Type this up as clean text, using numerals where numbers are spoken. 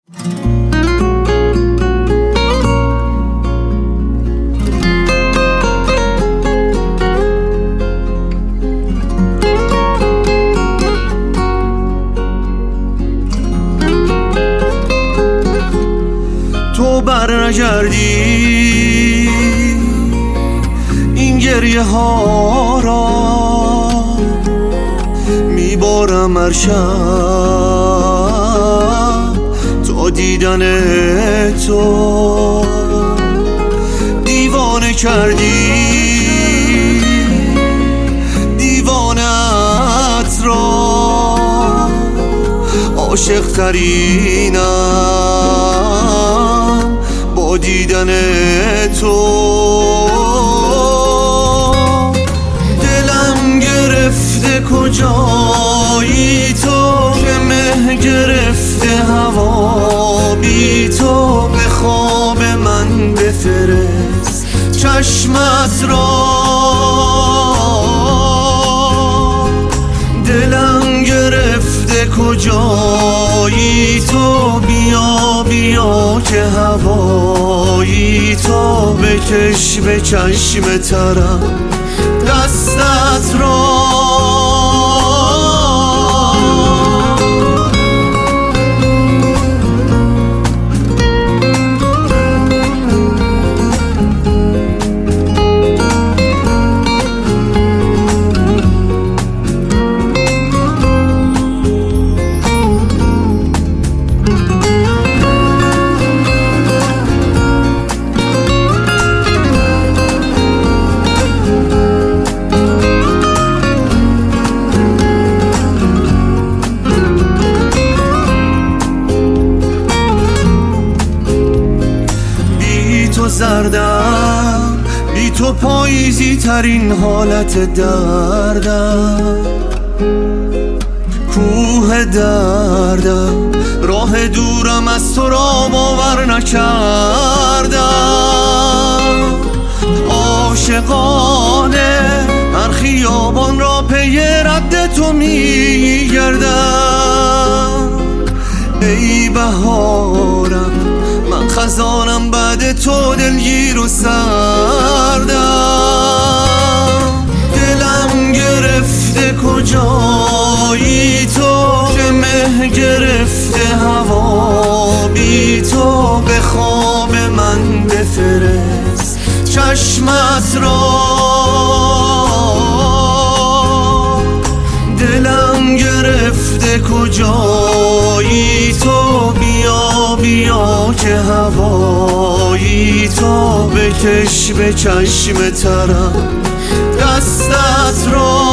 تو برنگردی این گریه ها را میبارم هر شب تا دیدن تو. دیوانه کردی دیوانت را، عاشق ترینم با دیدن تو. دلم گرفته کجایی تو، که مه گرفته هوا بی تو. به خواب من بفرست چشمت را، دلم گرفته کجایی تو. بیا بیا که هوایی تو، بکش به چشم ترم دستت را. زردم بی تو پاییزی ترین حالت دردم، کوه دردم راه دورم از تو را باور نکردم. عاشقانه هر خیابان را پی رد تو میگردم. ای بهارم من خزانم بعد تو، دلگیر و سردم. دلم گرفته کجایی تو، که مه گرفته هوا بی تو. به خواب من بفرست چشمت را، دلم گرفته کجایی تو. بیا بیا که هوایی تو، بکش به چشم ترم دستت را.